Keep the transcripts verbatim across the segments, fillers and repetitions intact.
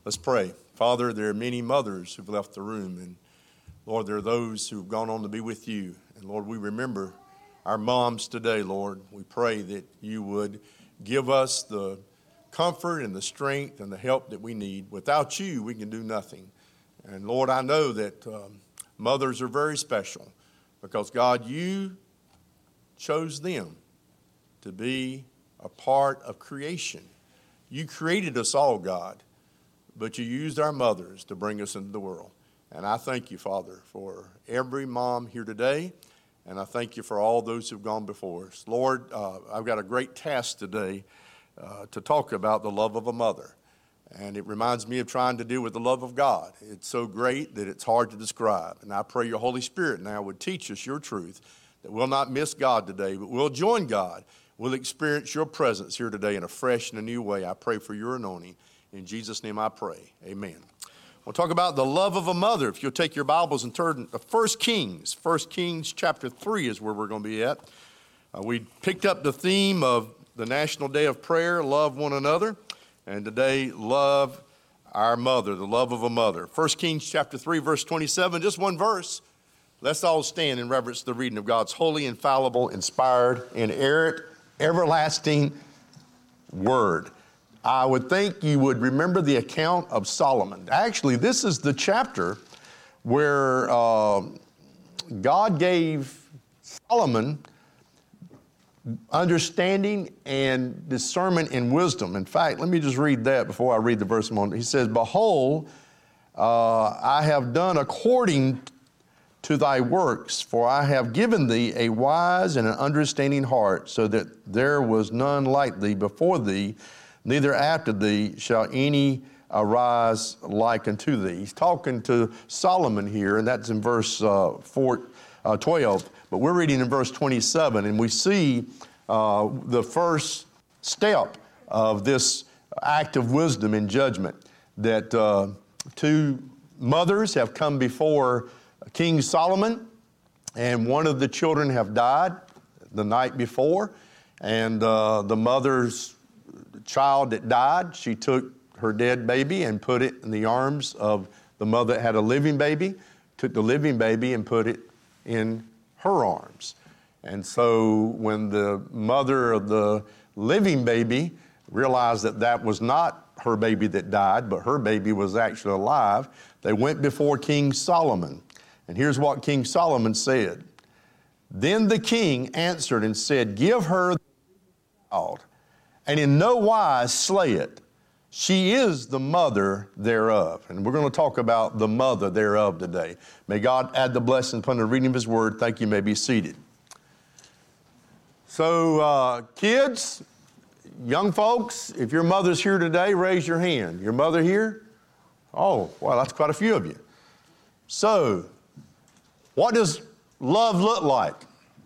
Let's pray. Father, there are many mothers who've left the room, and Lord, there are those who've gone on to be with you. And Lord, we remember our moms today, Lord. We pray that you would give us the comfort and the strength and the help that we need. Without you, we can do nothing. And Lord, I know that um, mothers are very special because, God, you chose them to be a part of creation. You created us all, God, but you used our mothers to bring us into the world. And I thank you, Father, for every mom here today, and I thank you for all those who've gone before us. Lord, uh, I've got a great task today uh, to talk about the love of a mother. And it reminds me of trying to deal with the love of God. It's so great that it's hard to describe. And I pray your Holy Spirit now would teach us your truth, that we'll not miss God today, but we'll join God. We'll experience your presence here today in a fresh and a new way. I pray for your anointing. In Jesus' name I pray. Amen. We'll talk about the love of a mother. If you'll take your Bibles and turn to First Kings. First Kings chapter three is where we're going to be at. Uh, we picked up the theme of the National Day of Prayer, love one another. And today, love our mother, the love of a mother. First Kings chapter three, verse twenty-seven, just one verse. Let's all stand in reverence to the reading of God's holy, infallible, inspired, inerrant, everlasting word. I would think you would remember the account of Solomon. Actually, this is the chapter where uh, God gave Solomon understanding and discernment and wisdom. In fact, let me just read that before I read the verse. He says, "Behold, uh, I have done according to thy works, for I have given thee a wise and an understanding heart, so that there was none like thee before thee, neither after thee shall any arise like unto thee." He's talking to Solomon here, and that's in verse uh, four, uh, twelve. But we're reading in verse twenty-seven, and we see uh, the first step of this act of wisdom and judgment, that uh, two mothers have come before King Solomon, and one of the children have died the night before, and uh, the mother's child that died, she took her dead baby and put it in the arms of the mother that had a living baby, took the living baby and put it in her arms. And so when the mother of the living baby realized that that was not her baby that died, but her baby was actually alive, they went before King Solomon. And here's what King Solomon said. "Then the king answered and said, Give her the child, and in no wise slay it. She is the mother thereof." And we're going to talk about the mother thereof today. May God add the blessing upon the reading of his word. Thank you. You may be seated. So, uh, kids, young folks, if your mother's here today, raise your hand. Your mother here? Oh, well, that's quite a few of you. So, what does love look like?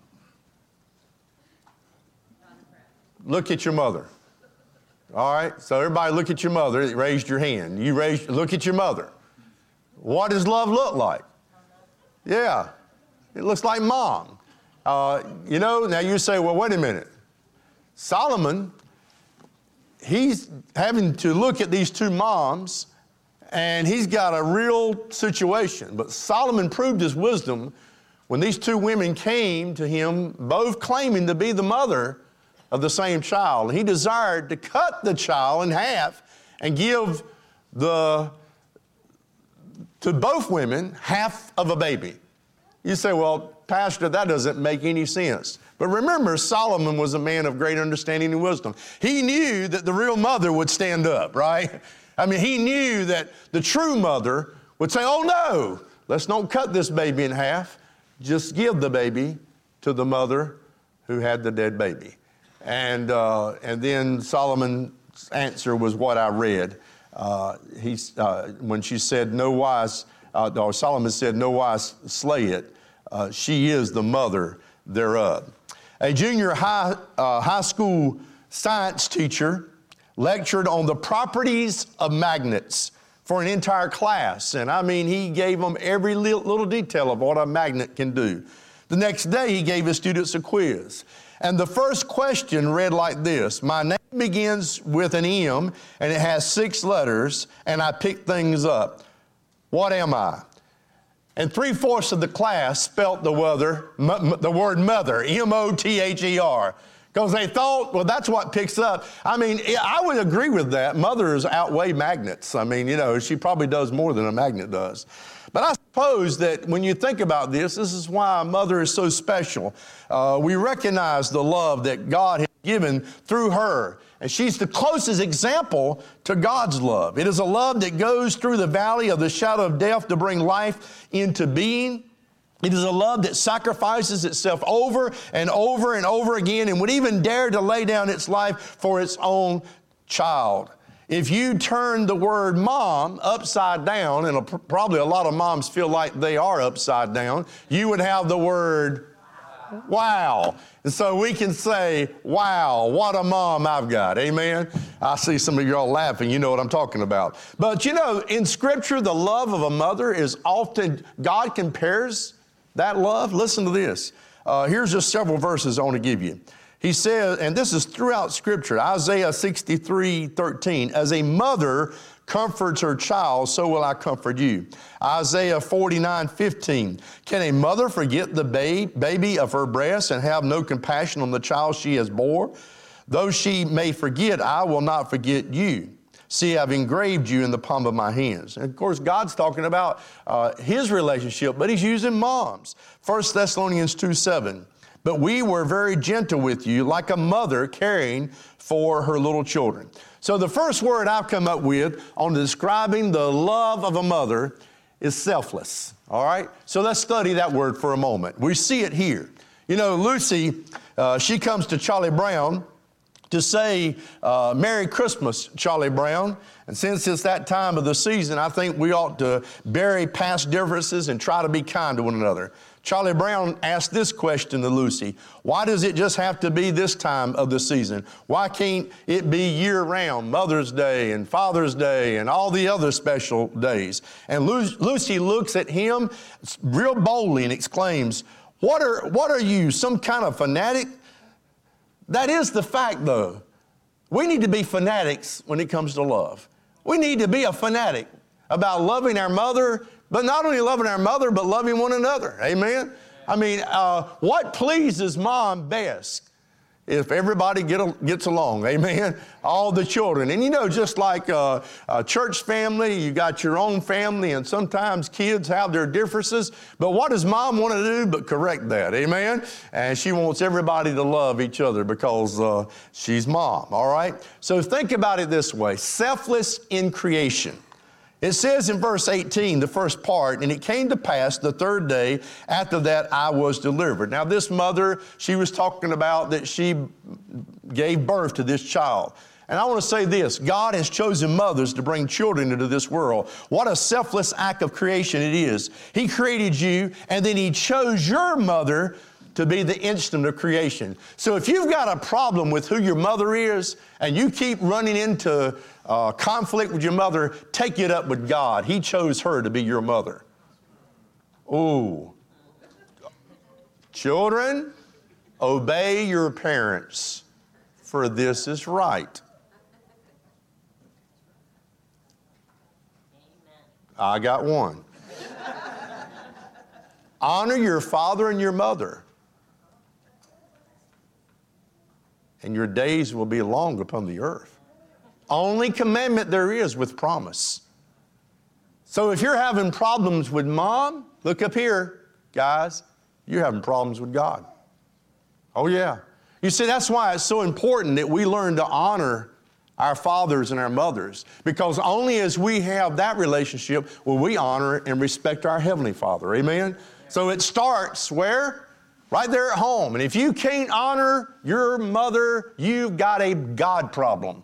Look at your mother. All right, so everybody look at your mother. You raised your hand. You raised, look at your mother. What does love look like? Yeah, it looks like mom. Uh, you know, now you say, well, wait a minute. Solomon, he's having to look at these two moms, and he's got a real situation. But Solomon proved his wisdom when these two women came to him, both claiming to be the mother of the same child. He desired to cut the child in half and give the to both women half of a baby. You say, well, Pastor, that doesn't make any sense. But remember, Solomon was a man of great understanding and wisdom. He knew that the real mother would stand up, right? I mean, he knew that the true mother would say, oh no, let's not cut this baby in half. Just give the baby to the mother who had the dead baby. And uh, and then Solomon's answer was what I read. Uh, he, uh, when she said, no wise, uh, or Solomon said, no wise slay it, uh, she is the mother thereof. A junior high, uh, high school science teacher lectured on the properties of magnets for an entire class. And I mean, he gave them every little, little detail of what a magnet can do. The next day, he gave his students a quiz. And the first question read like this: my name begins with an M, and it has six letters, and I pick things up. What am I? And three-fourths of the class spelt the, weather, m- the word mother, M O T H E R, because they thought, well, that's what picks up. I mean, I would agree with that. Mothers outweigh magnets. I mean, you know, she probably does more than a magnet does. But I suppose that when you think about this, this is why a mother is so special. Uh, we recognize the love that God has given through her. And she's the closest example to God's love. It is a love that goes through the valley of the shadow of death to bring life into being. It is a love that sacrifices itself over and over and over again and would even dare to lay down its life for its own child. If you turn the word mom upside down, and probably a lot of moms feel like they are upside down, you would have the word wow. And so we can say, wow, what a mom I've got. Amen. I see some of y'all laughing. You know what I'm talking about. But you know, in Scripture, the love of a mother is often, God compares that love. Listen to this. Uh, here's just several verses I want to give you. He says, and this is throughout Scripture, Isaiah sixty-three thirteen, as a mother comforts her child, so will I comfort you. Isaiah forty-nine fifteen, can a mother forget the babe, baby of her breast and have no compassion on the child she has bore? Though she may forget, I will not forget you. See, I've engraved you in the palm of my hands. And of course, God's talking about uh, his relationship, but he's using moms. First Thessalonians two seven. But we were very gentle with you, like a mother caring for her little children. So the first word I've come up with on describing the love of a mother is selfless. All right? So let's study that word for a moment. We see it here. You know, Lucy, uh, she comes to Charlie Brown to say, uh, Merry Christmas, Charlie Brown. And since it's that time of the season, I think we ought to bury past differences and try to be kind to one another. Charlie Brown asked this question to Lucy. Why does it just have to be this time of the season? Why can't it be year-round, Mother's Day and Father's Day and all the other special days? And Lu- Lucy looks at him real boldly and exclaims, what are, what are you, some kind of fanatic? That is the fact, though. We need to be fanatics when it comes to love. We need to be a fanatic about loving our mother, but not only loving our mother, but loving one another. Amen? I mean, uh, what pleases mom best? If everybody get a, gets along, amen? All the children. And you know, just like a, a church family, you got your own family, and sometimes kids have their differences. But what does mom want to do but correct that, amen? And she wants everybody to love each other because uh, she's mom, all right? So think about it this way, selfless in creation. It says in verse eighteen, the first part, and it came to pass the third day after that I was delivered. Now this mother, she was talking about that she gave birth to this child. And I want to say this, God has chosen mothers to bring children into this world. What a selfless act of creation it is. He created you, and then he chose your mother to be the instrument of creation. So if you've got a problem with who your mother is, and you keep running into uh, conflict with your mother, take it up with God. He chose her to be your mother. Ooh. Children, obey your parents, for this is right. I got one. Honor your father and your mother, and your days will be long upon the earth. Only commandment there is with promise. So if you're having problems with mom, look up here, guys, you're having problems with God. Oh yeah. You see, that's why it's so important that we learn to honor our fathers and our mothers, because only as we have that relationship will we honor and respect our Heavenly Father. Amen? So it starts where? Right there at home. And if you can't honor your mother, you've got a God problem.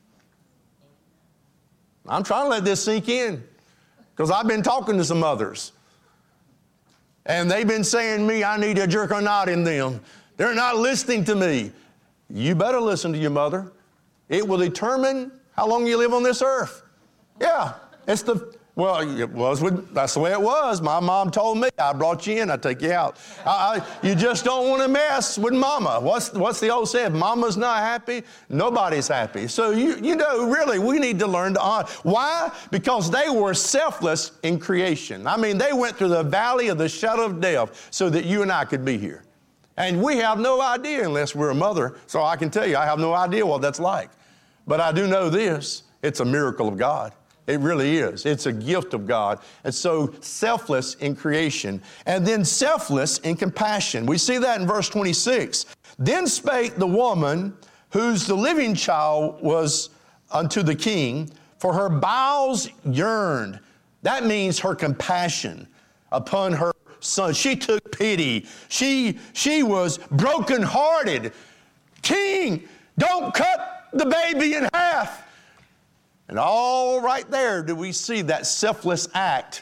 I'm trying to let this sink in, because I've been talking to some mothers, and they've been saying to me, I need a jerk or not in them. They're not listening to me. You better listen to your mother. It will determine how long you live on this earth. Yeah. It's the, well, it was with, that's the way it was. My mom told me, I brought you in, I take you out. I, I, you just don't want to mess with mama. What's, what's the old saying? If mama's not happy, nobody's happy. So, you, you know, really, we need to learn to honor. Why? Because they were selfless in creation. I mean, they went through the valley of the shadow of death so that you and I could be here. And we have no idea unless we're a mother. So I can tell you, I have no idea what that's like. But I do know this, it's a miracle of God. It really is. It's a gift of God. And so selfless in creation. And then selfless in compassion. We see that in verse twenty-six. Then spake the woman whose the living child was unto the king, for her bowels yearned. That means her compassion upon her son. She took pity. She, she was brokenhearted. King, don't cut the baby in half. And all right there do we see that selfless act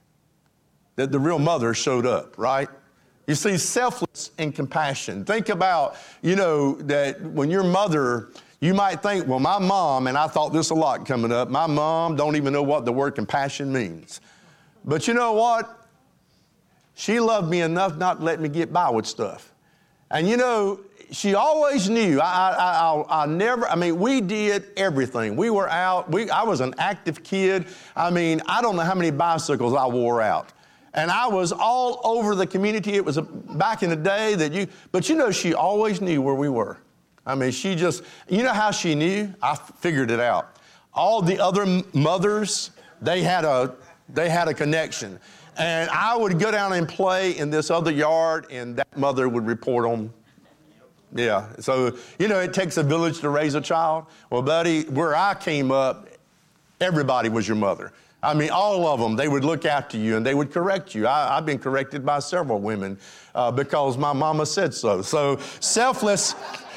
that the real mother showed up, right? You see, selfless and compassion. Think about, you know, that when your mother, you might think, well, my mom, and I thought this a lot coming up, my mom don't even know what the word compassion means. But you know what? She loved me enough not to let me get by with stuff. And you know, she always knew. I, I, I, I never, I mean, we did everything. We were out. We, I was an active kid. I mean, I don't know how many bicycles I wore out. And I was all over the community. It was a, back in the day that you, but you know, she always knew where we were. I mean, she just, you know how she knew? I figured it out. All the other mothers, they had a, they had a connection. And I would go down and play in this other yard, and that mother would report on. Yeah, so, you know, it takes a village to raise a child. Well, buddy, where I came up, everybody was your mother. I mean, all of them, they would look after you and they would correct you. I, I've been corrected by several women uh, because my mama said so. So selfless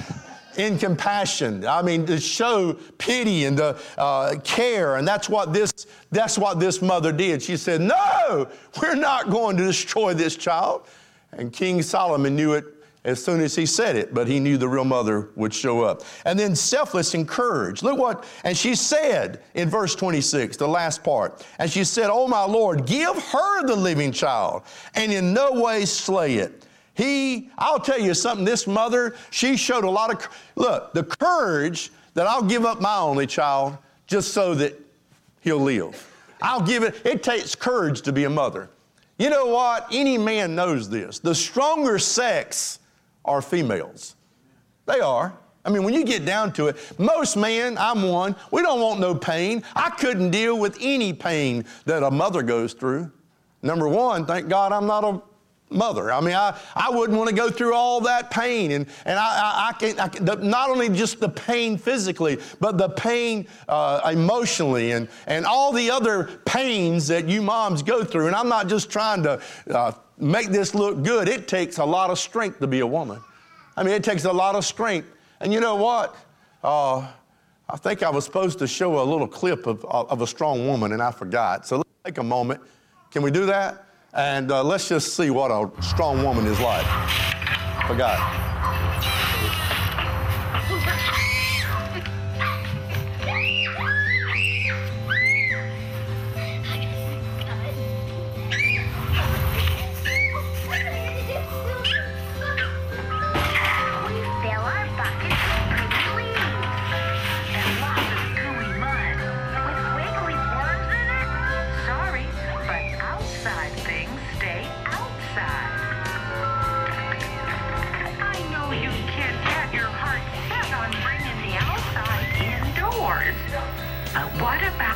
in compassion. I mean, to show pity and to, uh, care. And that's what this, that's what this mother did. She said, no, we're not going to destroy this child. And King Solomon knew it as soon as he said it, but he knew the real mother would show up. And then selfless and courage. Look what, and she said in verse twenty-six, the last part, and she said, oh my Lord, give her the living child and in no way slay it. He, I'll tell you something, this mother, she showed a lot of, look, the courage that I'll give up my only child just so that he'll live. I'll give it, it takes courage to be a mother. You know what? Any man knows this. The stronger sex are females. They are. I mean, when you get down to it, most men, I'm one, we don't want no pain. I couldn't deal with any pain that a mother goes through. Number one, thank God I'm not a mother. I mean, I, I wouldn't want to go through all that pain. And, and I, I, I can, I can the, not only just the pain physically, but the pain uh, emotionally and, and all the other pains that you moms go through. And I'm not just trying to uh, make this look good. It takes a lot of strength to be a woman. I mean, it takes a lot of strength. And you know what? Uh, I think I was supposed to show a little clip of, of a strong woman, and I forgot. So let's take a moment. Can we do that? And uh, let's just see what a strong woman is like. Forgot. What about...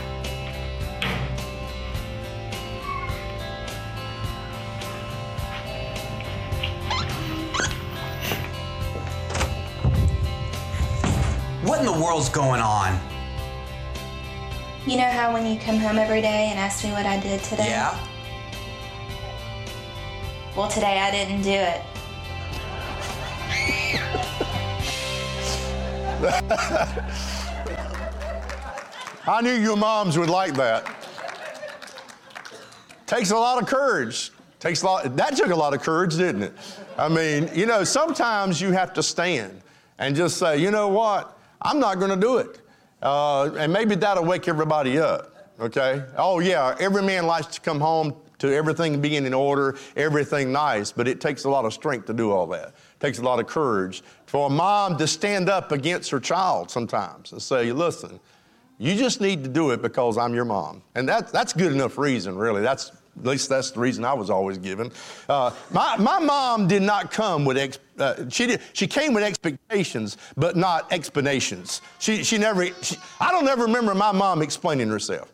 What in the world's going on? You know how when you come home every day and ask me what I did today? Yeah? Well, today I didn't do it. I knew your moms would like that. Takes a lot of courage. Takes a lot, that took a lot of courage, didn't it? I mean, you know, sometimes you have to stand and just say, you know what? I'm not going to do it. Uh, and maybe that'll wake everybody up. okay? Oh, yeah, every man likes to come home to everything being in order, everything nice, but it takes a lot of strength to do all that. It takes a lot of courage for a mom to stand up against her child sometimes and say, listen, you just need to do it because I'm your mom. And that, that's good enough reason, really. That's At least that's the reason I was always given. Uh, my, my mom did not come with, ex, uh, she did, she came with expectations, but not explanations. She, she never, she, I don't ever remember my mom explaining herself.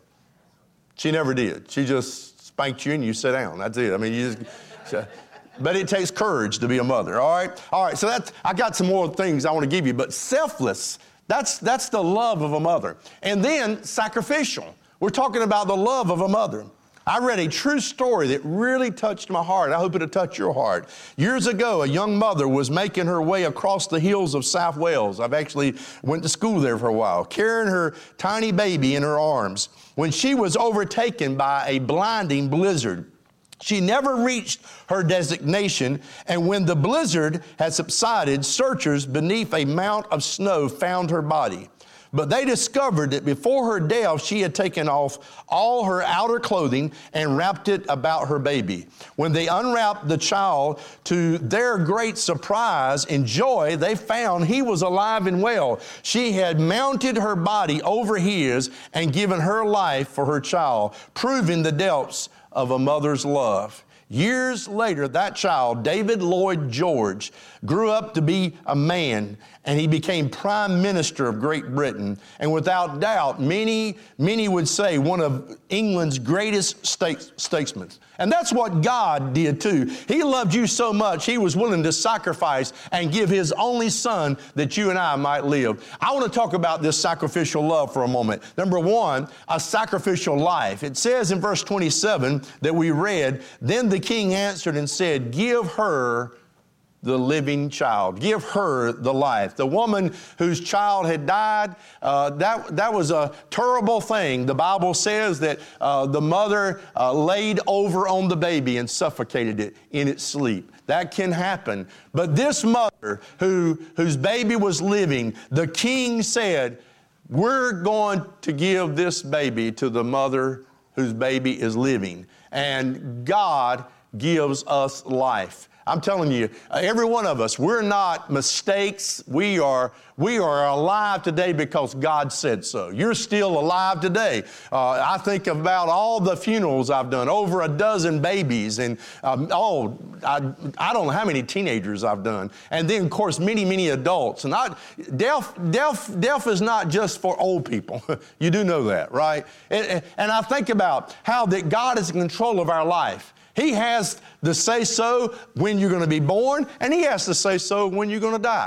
She never did. She just spanked you and you sit down. That's it. I mean, you just, so, but it takes courage to be a mother, all right? All right, so that's, I got some more things I want to give you, but selfless, that's, that's the love of a mother. And then sacrificial. We're talking about the love of a mother. I read a true story that really touched my heart. I hope it'll touch your heart. Years ago, a young mother was making her way across the hills of South Wales. I've actually went to school there for a while, carrying her tiny baby in her arms, when she was overtaken by a blinding blizzard. She never reached her destination, and when the blizzard had subsided, searchers beneath a mount of snow found her body. But they discovered that before her death, she had taken off all her outer clothing and wrapped it about her baby. When they unwrapped the child, to their great surprise and joy, they found he was alive and well. She had mounted her body over his and given her life for her child, proving the depths of a mother's love. Years later, that child, David Lloyd George, grew up to be a man, and he became Prime Minister of Great Britain. And without doubt, many, many would say one of England's greatest statesmen. And that's what God did too. He loved you so much, He was willing to sacrifice and give His only Son that you and I might live. I want to talk about this sacrificial love for a moment. Number one, a sacrificial life. It says in verse twenty-seven that we read, "Then the king answered and said, 'Give her the living child. Give her the life.'" The woman whose child had died, uh, that, that was a terrible thing. The Bible says that uh, the mother uh, laid over on the baby and suffocated it in its sleep. That can happen. But this mother who, whose baby was living, the king said, "We're going to give this baby to the mother whose baby is living." And God gives us life. I'm telling you, every one of us, we're not mistakes. We are, we are alive today because God said so. You're still alive today. Uh, I think about all the funerals I've done, over a dozen babies, and um, oh, I, I don't know how many teenagers I've done. And then, of course, many, many adults. And I, death, death, death is not just for old people. You do know that, right? And, and I think about how that God is in control of our life. He has the say-so when you're going to be born, and He has the say-so when you're going to die.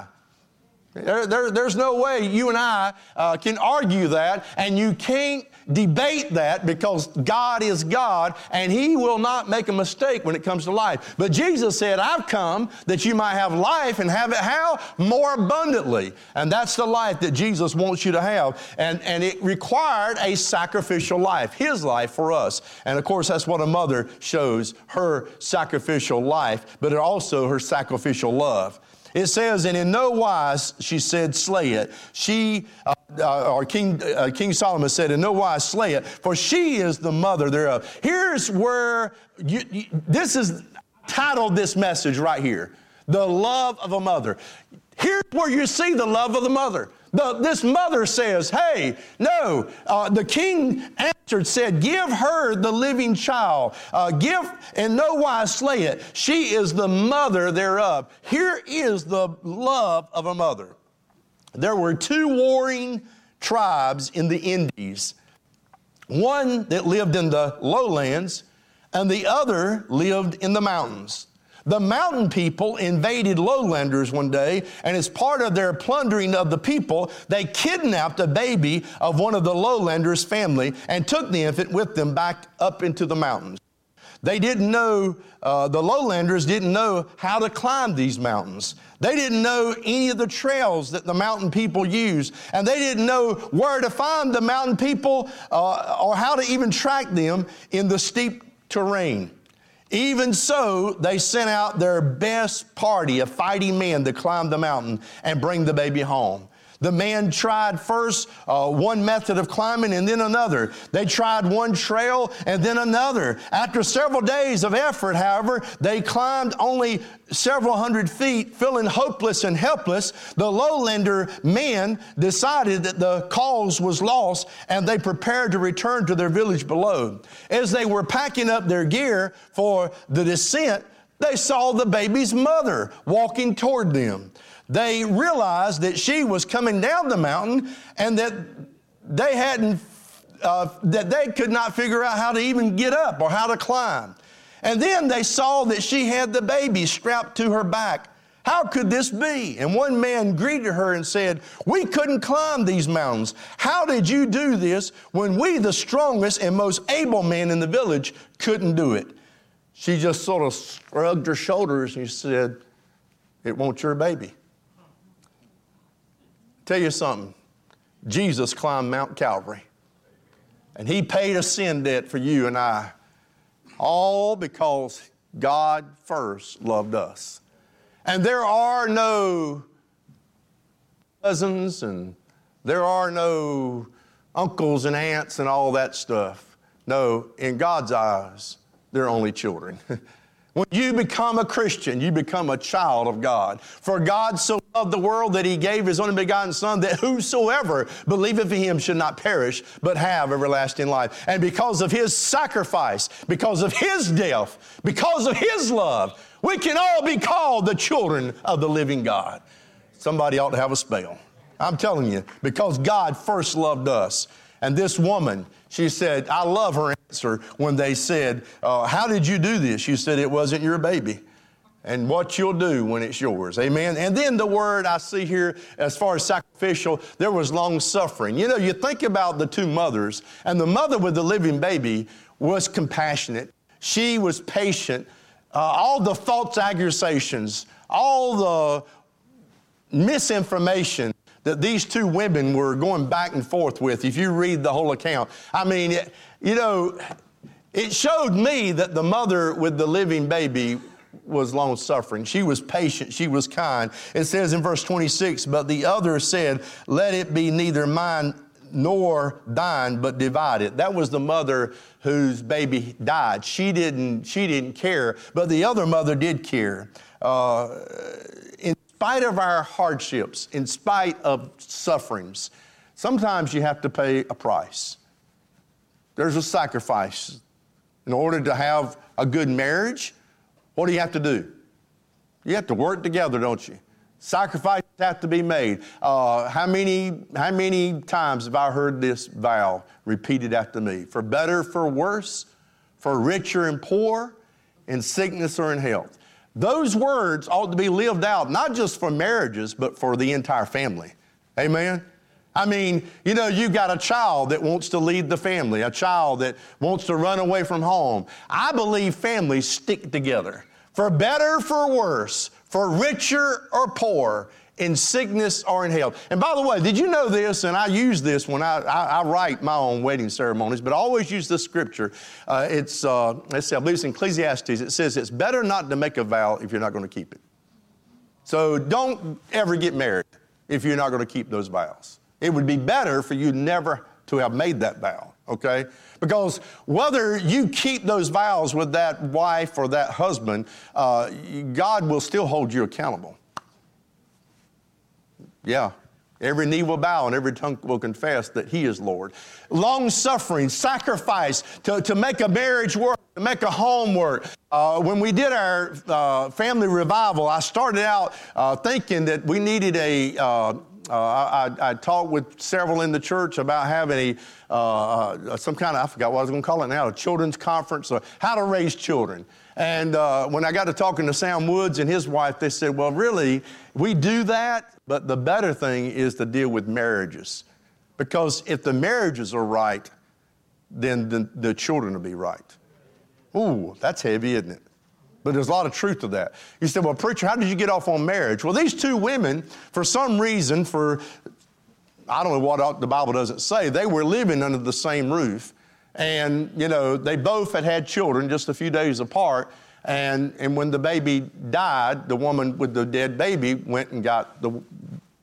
There, there, there's no way you and I uh, can argue that, and you can't debate that, because God is God, and He will not make a mistake when it comes to life. But Jesus said, "I've come that you might have life and have it how? More abundantly." And that's the life that Jesus wants you to have. And, and it required a sacrificial life, His life for us. And of course, that's what a mother shows, her sacrificial life, but also her sacrificial love. It says, "And in no wise," she said, "slay it." She, uh, uh, or King, uh, King Solomon said, "In no wise slay it, for she is the mother thereof." Here's where, you, you, this is titled this message right here, "The Love of a Mother." Here's where you see the love of the mother. The, this mother says, hey, no, uh, the king answered, said, "Give her the living child. Uh, give in no wise slay it. She is the mother thereof." Here is the love of a mother. There were two warring tribes in the Indies, one that lived in the lowlands and the other lived in the mountains. The mountain people invaded lowlanders one day, and as part of their plundering of the people, they kidnapped a baby of one of the lowlanders' family and took the infant with them back up into the mountains. They didn't know, uh, the lowlanders didn't know how to climb these mountains. They didn't know any of the trails that the mountain people use, and they didn't know where to find the mountain people uh, or how to even track them in the steep terrain. Even so, they sent out their best party of fighting men to climb the mountain and bring the baby home. The man tried first uh, one method of climbing and then another. They tried one trail and then another. After several days of effort, however, they climbed only several hundred feet, feeling hopeless and helpless. The lowlander men decided that the cause was lost, and they prepared to return to their village below. As they were packing up their gear for the descent, they saw the baby's mother walking toward them. They realized that she was coming down the mountain and that they hadn't, uh, that they could not figure out how to even get up or how to climb. And then they saw that she had the baby strapped to her back. How could this be? And one man greeted her and said, "We couldn't climb these mountains. How did you do this when we, the strongest and most able man in the village, couldn't do it?" She just sort of shrugged her shoulders and she said, "It won't your baby." Tell you something, Jesus climbed Mount Calvary, and he paid a sin debt for you and I, all because God first loved us. And there are no cousins and there are no uncles and aunts and all that stuff. No, in God's eyes, they're only children. When you become a Christian, you become a child of God. For God so loved the world that he gave his only begotten Son, that whosoever believeth in him should not perish, but have everlasting life. And because of his sacrifice, because of his death, because of his love, we can all be called the children of the living God. Somebody ought to have a spell. I'm telling you, because God first loved us. And this woman, she said, I love her answer when they said, uh, how did you do this? She said, it wasn't your baby. And what you'll do when it's yours. Amen. And then the word I see here, as far as sacrificial, there was long suffering. You know, you think about the two mothers, and the mother with the living baby was compassionate. She was patient. Uh, all the false accusations, all the misinformation that these two women were going back and forth with, if you read the whole account. I mean, it, you know, it showed me that the mother with the living baby was long-suffering. She was patient. She was kind. It says in verse twenty-six, but the other said, let it be neither mine nor thine, but divided. That was the mother whose baby died. She didn't, she didn't care, but the other mother did care. Uh, in spite of our hardships, in spite of sufferings, sometimes you have to pay a price. There's a sacrifice. In order to have a good marriage, what do you have to do? You have to work together, don't you? Sacrifices have to be made. Uh, how many, how many times have I heard this vow repeated after me? For better, for worse, for richer and poor, in sickness or in health. Those words ought to be lived out, not just for marriages, but for the entire family. Amen? I mean, you know, you've got a child that wants to lead the family, a child that wants to run away from home. I believe families stick together. For better, for worse, for richer or poor, in sickness or in health. And by the way, did you know this? And I use this when I, I, I write my own wedding ceremonies, but I always use this scripture. Uh, it's, uh, let's see, I believe it's in Ecclesiastes. It says it's better not to make a vow if you're not going to keep it. So don't ever get married if you're not going to keep those vows. It would be better for you never to have made that vow, okay? Because whether you keep those vows with that wife or that husband, uh, God will still hold you accountable. Yeah. Every knee will bow and every tongue will confess that he is Lord. Long suffering, sacrifice to, to make a marriage work, to make a home work. Uh, when we did our uh, family revival, I started out uh, thinking that we needed a, uh, uh, I, I talked with several in the church about having a, uh, some kind of, I forgot what I was going to call it now, a children's conference, or how to raise children. And uh, when I got to talking to Sam Woods and his wife, they said, well, really, we do that, but the better thing is to deal with marriages. Because if the marriages are right, then the, the children will be right. Ooh, that's heavy, isn't it? But there's a lot of truth to that. You said, well, preacher, how did you get off on marriage? Well, these two women, for some reason, for, I don't know what the Bible doesn't say, they were living under the same roof. And, you know, they both had had children just a few days apart. And, and when the baby died, the woman with the dead baby went and got the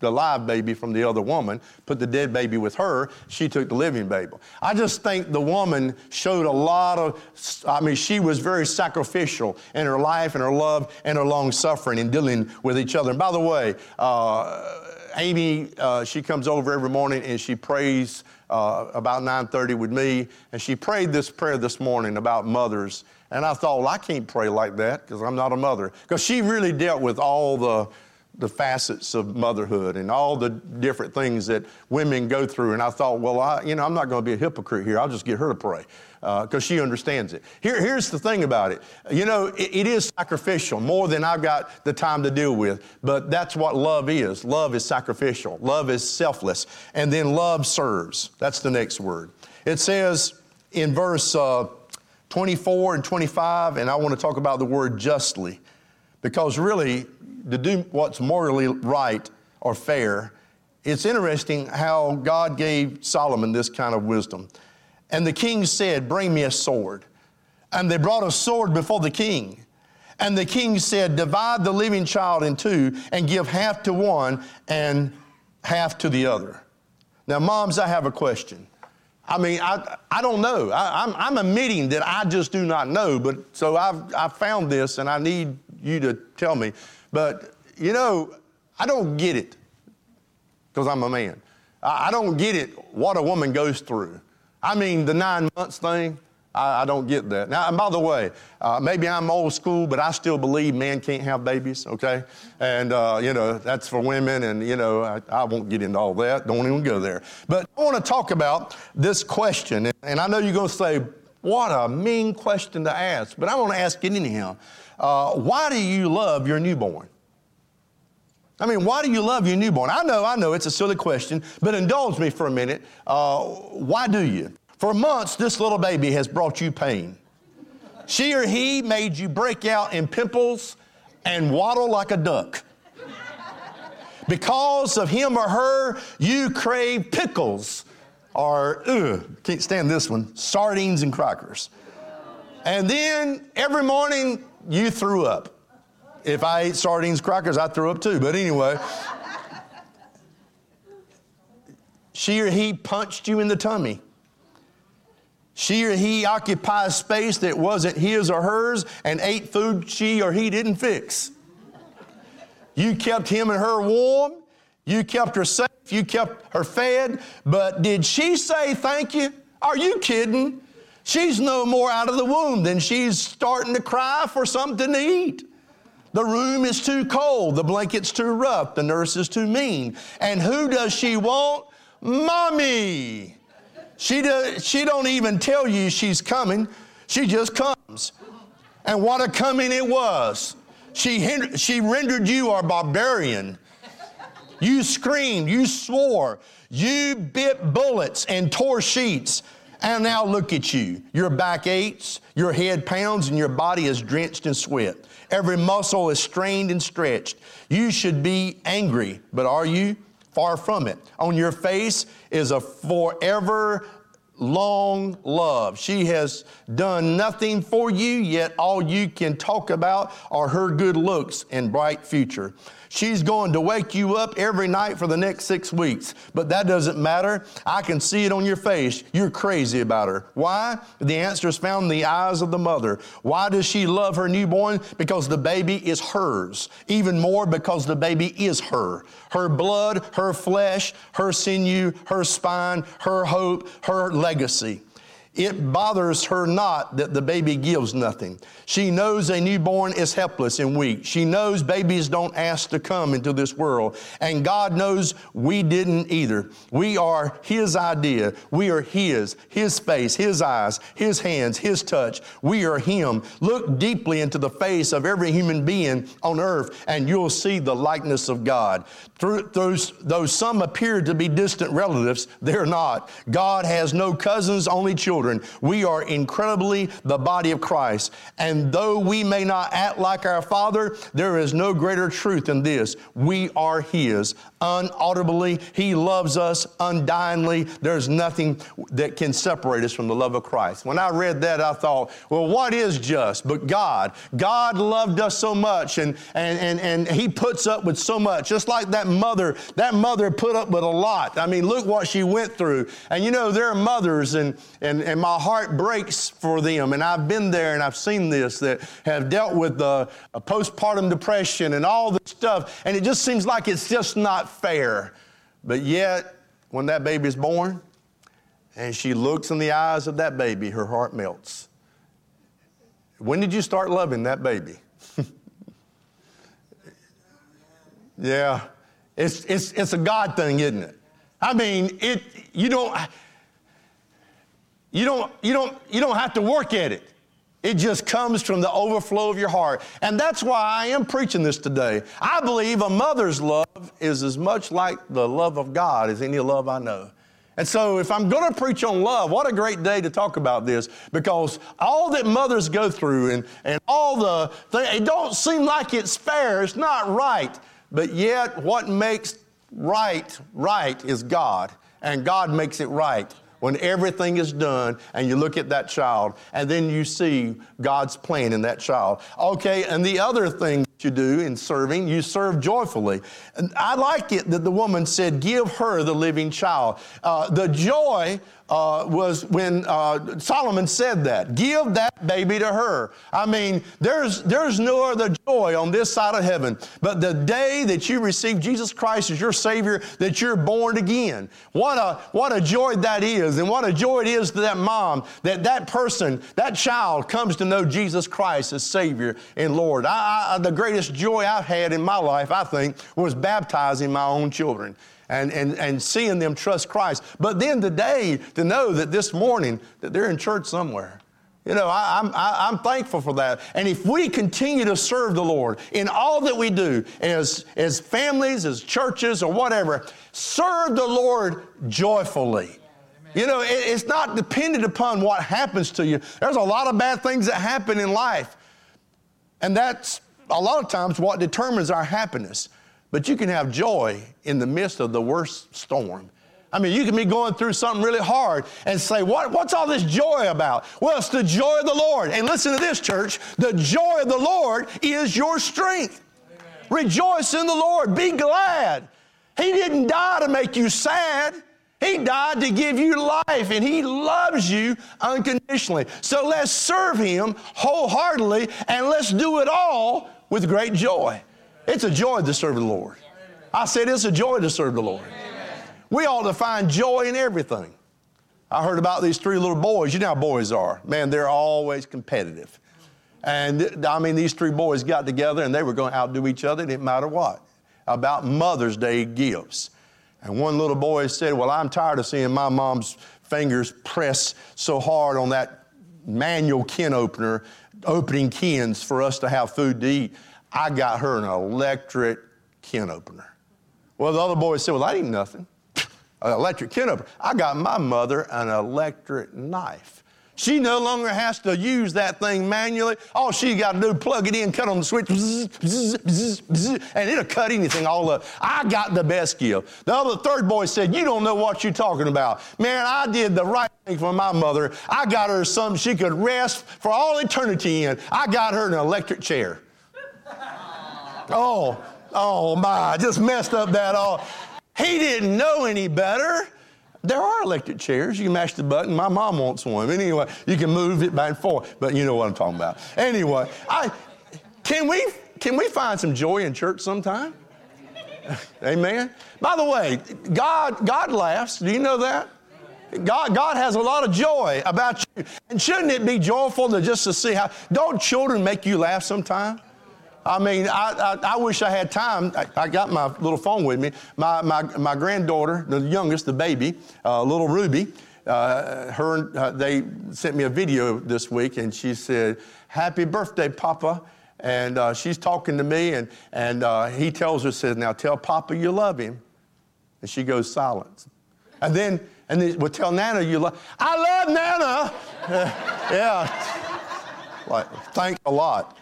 the live baby from the other woman, put the dead baby with her. She took the living baby. I just think the woman showed a lot of, I mean, she was very sacrificial in her life and her love and her long suffering in dealing with each other. And by the way, uh, Amy, uh, she comes over every morning and she prays uh, about nine thirty with me. And she prayed this prayer this morning about mothers. And I thought, well, I can't pray like that because I'm not a mother. Because she really dealt with all the the facets of motherhood and all the different things that women go through. And I thought, well, I, you know, I'm not going to be a hypocrite here. I'll just get her to pray because uh, she understands it. Here, here's the thing about it. You know, it, it is sacrificial more than I've got the time to deal with. But that's what love is. Love is sacrificial. Love is selfless. And then love serves. That's the next word. It says in verse uh, twenty-four and twenty-five, and I want to talk about the word justly, because really, to do what's morally right or fair, it's interesting how God gave Solomon this kind of wisdom. And the king said, bring me a sword. And they brought a sword before the king. And the king said, divide the living child in two and give half to one and half to the other. Now, moms, I have a question. I mean, I I don't know. I, I'm, I'm admitting that I just do not know. But so I've, I've found this and I need you to tell me. But, you know, I don't get it because I'm a man. I, I don't get it what a woman goes through. I mean, the nine months thing, I, I don't get that. Now, and by the way, uh, maybe I'm old school, but I still believe men can't have babies, okay? And, uh, you know, that's for women, and, you know, I, I won't get into all that. Don't even go there. But I want to talk about this question, and, and I know you're going to say, what a mean question to ask, but I want to ask it anyhow. Uh, why do you love your newborn? I mean, why do you love your newborn? I know, I know, it's a silly question, but indulge me for a minute. Uh, why do you? For months, this little baby has brought you pain. She or he made you break out in pimples and waddle like a duck. Because of him or her, you crave pickles or, ugh, can't stand this one, sardines and crackers. And then every morning, you threw up. If I ate sardines, crackers, I threw up too. But anyway, she or he punched you in the tummy. She or he occupied space that wasn't his or hers and ate food she or he didn't fix. You kept him and her warm. You kept her safe. You kept her fed. But did she say thank you? Are you kidding? She's no more out of the womb than she's starting to cry for something to eat. The room is too cold. The blanket's too rough. The nurse is too mean. And who does she want? Mommy. She, do, she don't even tell you she's coming. She just comes. And what a coming it was. She, hind- she rendered you a barbarian. You screamed. You swore. You bit bullets and tore sheets. And now look at you. Your back aches, your head pounds, and your body is drenched in sweat. Every muscle is strained and stretched. You should be angry, but are you? Far from it. On your face is a forever long love. She has done nothing for you, yet all you can talk about are her good looks and bright future. She's going to wake you up every night for the next six weeks. But that doesn't matter. I can see it on your face. You're crazy about her. Why? The answer is found in the eyes of the mother. Why does she love her newborn? Because the baby is hers. Even more because the baby is her. Her blood, her flesh, her sinew, her spine, her hope, her legacy. It bothers her not that the baby gives nothing. She knows a newborn is helpless and weak. She knows babies don't ask to come into this world. And God knows we didn't either. We are His idea. We are His, His face, His eyes, His hands, His touch. We are Him. Look deeply into the face of every human being on earth and you'll see the likeness of God. Through those, though some appear to be distant relatives, they're not. God has no cousins, only children. children. We are incredibly the body of Christ. And though we may not act like our Father, there is no greater truth than this. We are His unaudibly. He loves us undyingly. There's nothing that can separate us from the love of Christ. When I read that, I thought, well, what is just but God? God loved us so much, and, and, and, and He puts up with so much. Just like that mother, that mother put up with a lot. I mean, look what she went through. And you know, there are mothers, and, and, and my heart breaks for them. And I've been there and I've seen this, that have dealt with the uh, postpartum depression and all this stuff. And it just seems like it's just not fair. But yet, when that baby is born and she looks in the eyes of that baby, her heart melts. When did you start loving that baby? Yeah, it's, it's, it's a God thing, isn't it? I mean, it, you don't, you don't, you don't, you don't have to work at it. It just comes from the overflow of your heart. And that's why I am preaching this today. I believe a mother's love is as much like the love of God as any love I know. And so if I'm going to preach on love, what a great day to talk about this, because all that mothers go through and, and all the things, it don't seem like it's fair. It's not right. But yet what makes right, right is God. And God makes it right when everything is done and you look at that child and then you see God's plan in that child. Okay, and the other thing you do in serving, you serve joyfully. And I like it that the woman said, give her the living child. Uh, the joy uh, was when uh, Solomon said that, give that baby to her. I mean, there's, there's no other joy on this side of heaven, but the day that you receive Jesus Christ as your Savior, that you're born again. What a, what a joy that is, and what a joy it is to that mom, that that person, that child comes to know Jesus Christ as Savior and Lord. I, I, the greatest joy I've had in my life, I think, was baptizing my own children and, and, and seeing them trust Christ. But then today, to know that this morning that they're in church somewhere. You know, I, I'm, I, I'm thankful for that. And if we continue to serve the Lord in all that we do, as, as families, as churches, or whatever, serve the Lord joyfully. You know, it, it's not dependent upon what happens to you. There's a lot of bad things that happen in life. And that's a lot of times what determines our happiness. But you can have joy in the midst of the worst storm. I mean, you can be going through something really hard and say, what, what's all this joy about? Well, it's the joy of the Lord. And listen to this, church. The joy of the Lord is your strength. Amen. Rejoice in the Lord. Be glad. He didn't die to make you sad. He died to give you life, and He loves you unconditionally. So let's serve Him wholeheartedly, and let's do it all with great joy. It's a joy to serve the Lord. I said it's a joy to serve the Lord. We ought to find joy in everything. I heard about these three little boys. You know how boys are. Man, they're always competitive. And, I mean, these three boys got together, and they were going to outdo each other. It didn't matter what. About Mother's Day gifts. And one little boy said, well, I'm tired of seeing my mom's fingers press so hard on that manual can opener, opening cans for us to have food to eat. I got her an electric can opener. Well, the other boy said, well, that ain't nothing. An electric can opener. I got my mother an electric knife. She no longer has to use that thing manually. All she got to do is plug it in, cut on the switch, bzz, bzz, bzz, bzz, and it'll cut anything all up. I got the best gift. The other third boy said, you don't know what you're talking about. Man, I did the right thing for my mother. I got her something she could rest for all eternity in. I got her an electric chair. Oh, oh my, I just messed up that all. He didn't know any better. There are electric chairs. You can mash the button. My mom wants one. Anyway, you can move it back and forth. But you know what I'm talking about. Anyway, I, can we can we find some joy in church sometime? Amen. By the way, God God laughs. Do you know that? God God has a lot of joy about you. And shouldn't it be joyful to just to see how? Don't children make you laugh sometime? I mean, I, I, I wish I had time. I, I got my little phone with me. My my, my granddaughter, the youngest, the baby, uh, little Ruby, uh, her uh, they sent me a video this week, and she said, "Happy birthday, Papa." And uh, she's talking to me, and and uh, he tells her, says, "Now tell Papa you love him." And she goes silent. And then And they would tell Nana, you love, I love Nana. Uh, yeah. Like, thanks a lot.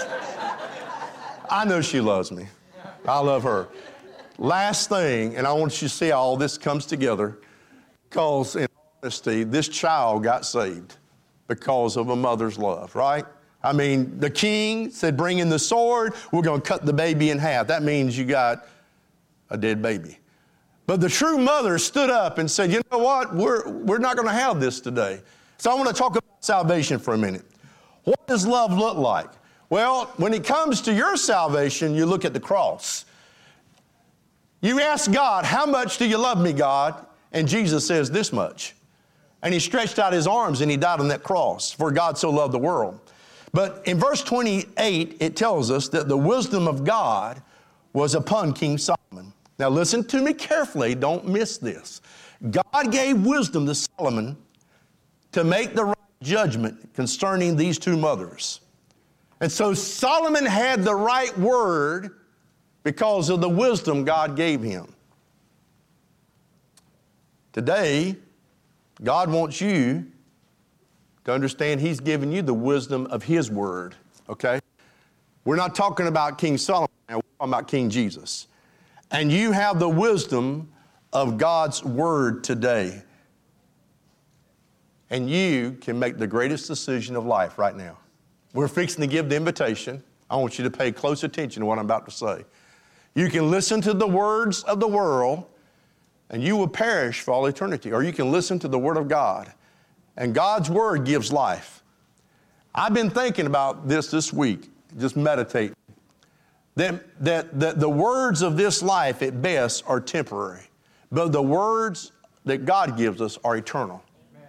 I know she loves me. I love her. Last thing, and I want you to see how all this comes together, because in honesty, this child got saved because of a mother's love, right? I mean, the king said, bring in the sword, we're going to cut the baby in half. That means you got a dead baby. But the true mother stood up and said, you know what, we're, we're not going to have this today. So I want to talk about salvation for a minute. What does love look like? Well, when it comes to your salvation, you look at the cross. You ask God, how much do you love me, God? And Jesus says, this much. And he stretched out his arms and he died on that cross, for God so loved the world. But in verse twenty-eight, it tells us that the wisdom of God was upon King Solomon. Now listen to me carefully, don't miss this. God gave wisdom to Solomon to make the right judgment concerning these two mothers. And so Solomon had the right word because of the wisdom God gave him. Today, God wants you to understand he's given you the wisdom of his word, okay? We're not talking about King Solomon now, we're talking about King Jesus. And you have the wisdom of God's word today. And you can make the greatest decision of life right now. We're fixing to give the invitation. I want you to pay close attention to what I'm about to say. You can listen to the words of the world and you will perish for all eternity. Or you can listen to the word of God. And God's word gives life. I've been thinking about this this week, just meditating. That, that, that the words of this life at best are temporary. But the words that God gives us are eternal. Amen.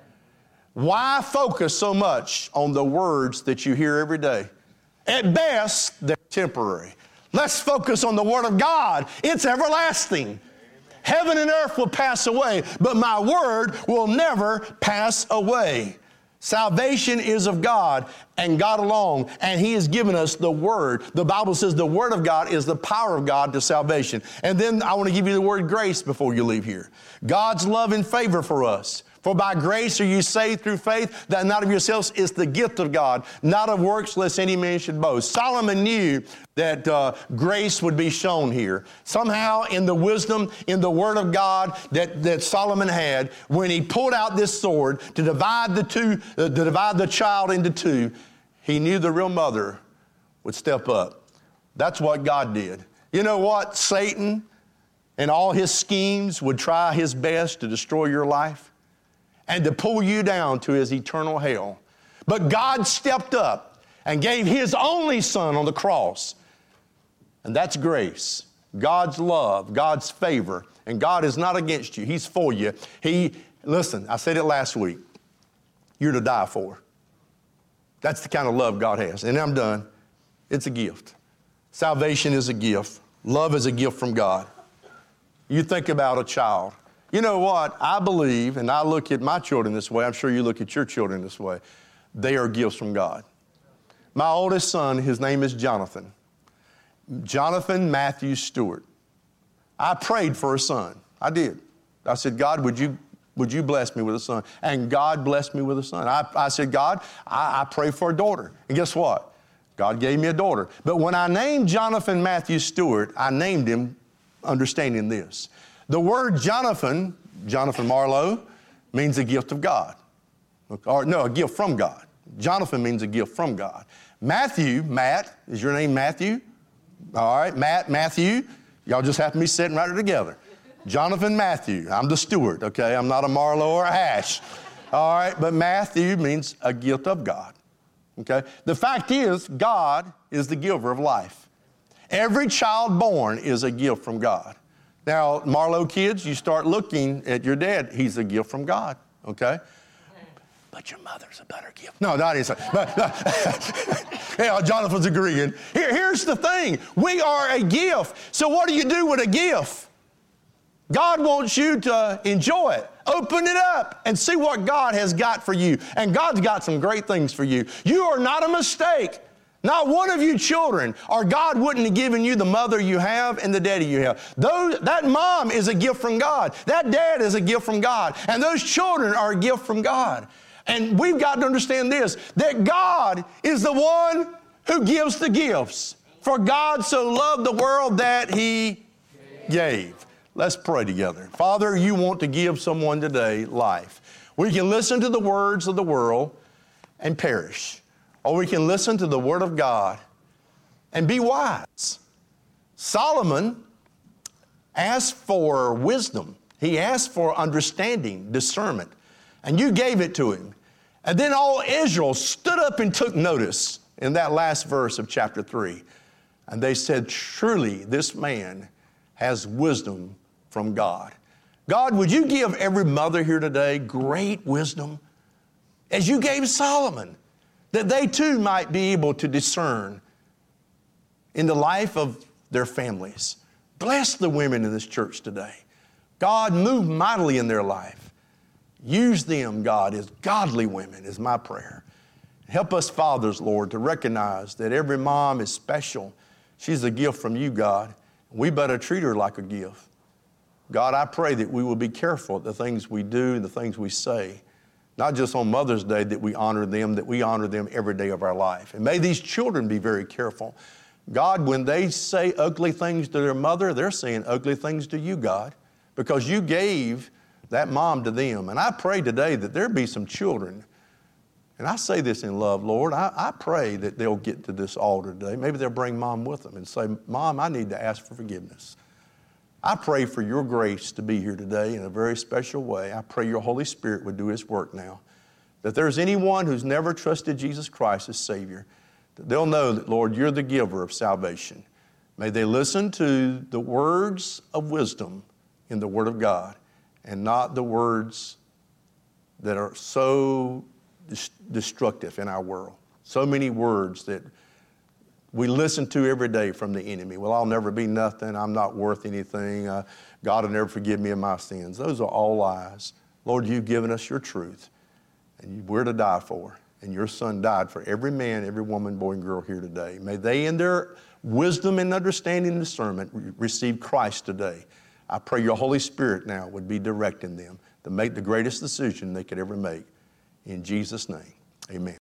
Why focus so much on the words that you hear every day? At best, they're temporary. Let's focus on the word of God. It's everlasting. Amen. Heaven and earth will pass away, but my word will never pass away. Salvation is of God and God alone, and he has given us the word. The Bible says the word of God is the power of God to salvation. And then I want to give you the word grace before you leave here. God's love and favor for us. For by grace are you saved through faith, that not of yourselves is the gift of God, not of works, lest any man should boast. Solomon knew that uh, grace would be shown here. Somehow in the wisdom, in the word of God that, that Solomon had, when he pulled out this sword to divide the two, uh, to divide the child into two, he knew the real mother would step up. That's what God did. You know what? Satan and all his schemes would try his best to destroy your life and to pull you down to his eternal hell. But God stepped up and gave his only son on the cross. And that's grace, God's love, God's favor. And God is not against you. He's for you. He, listen, I said it last week. You're to die for. That's the kind of love God has. And I'm done. It's a gift. Salvation is a gift. Love is a gift from God. You think about a child. You know what? I believe, and I look at my children this way. I'm sure you look at your children this way. They are gifts from God. My oldest son, his name is Jonathan. Jonathan Matthew Stewart. I prayed for a son. I did. I said, God, would you, would you bless me with a son? And God blessed me with a son. I, I said, God, I, I pray for a daughter. And guess what? God gave me a daughter. But when I named Jonathan Matthew Stewart, I named him understanding this. The word Jonathan, Jonathan Marlowe, means a gift of God. Or no, a gift from God. Jonathan means a gift from God. Matthew, Matt, is your name Matthew? All right, Matt, Matthew. Y'all just happen to be sitting right together. Jonathan Matthew. I'm the steward, okay? I'm not a Marlowe or a Hash. All right, but Matthew means a gift of God. Okay? The fact is, God is the giver of life. Every child born is a gift from God. Now, Marlowe kids, you start looking at your dad. He's a gift from God, okay? But your mother's a better gift. No, not inside. But, yeah, Jonathan's agreeing. Here, here's the thing. We are a gift. So what do you do with a gift? God wants you to enjoy it. Open it up and see what God has got for you. And God's got some great things for you. You are not a mistake. Not one of you children, or God wouldn't have given you the mother you have and the daddy you have. Those, that mom is a gift from God. That dad is a gift from God. And those children are a gift from God. And we've got to understand this, that God is the one who gives the gifts. For God so loved the world that He gave. Let's pray together. Father, you want to give someone today life. We can listen to the words of the world and perish. Or we can listen to the Word of God and be wise. Solomon asked for wisdom. He asked for understanding, discernment. And you gave it to him. And then all Israel stood up and took notice in that last verse of chapter three. And they said, truly, this man has wisdom from God. God, would you give every mother here today great wisdom as you gave Solomon, that they too might be able to discern in the life of their families. Bless the women in this church today. God, move mightily in their life. Use them, God, as godly women is my prayer. Help us fathers, Lord, to recognize that every mom is special. She's a gift from you, God. We better treat her like a gift. God, I pray that we will be careful at the things we do and the things we say, not just on Mother's Day that we honor them, that we honor them every day of our life. And may these children be very careful. God, when they say ugly things to their mother, they're saying ugly things to you, God, because you gave that mom to them. And I pray today that there be some children, and I say this in love, Lord, I, I pray that they'll get to this altar today. Maybe they'll bring mom with them and say, Mom, I need to ask for forgiveness. I pray for your grace to be here today in a very special way. I pray your Holy Spirit would do His work now. That there's anyone who's never trusted Jesus Christ as Savior, that they'll know that, Lord, you're the giver of salvation. May they listen to the words of wisdom in the Word of God and not the words that are so dis- destructive in our world. So many words that we listen to every day from the enemy. Well, I'll never be nothing. I'm not worth anything. Uh, God will never forgive me of my sins. Those are all lies. Lord, you've given us your truth, and we're to die for. And your Son died for every man, every woman, boy, and girl here today. May they, in their wisdom and understanding and discernment, re- receive Christ today. I pray your Holy Spirit now would be directing them to make the greatest decision they could ever make. In Jesus' name, amen.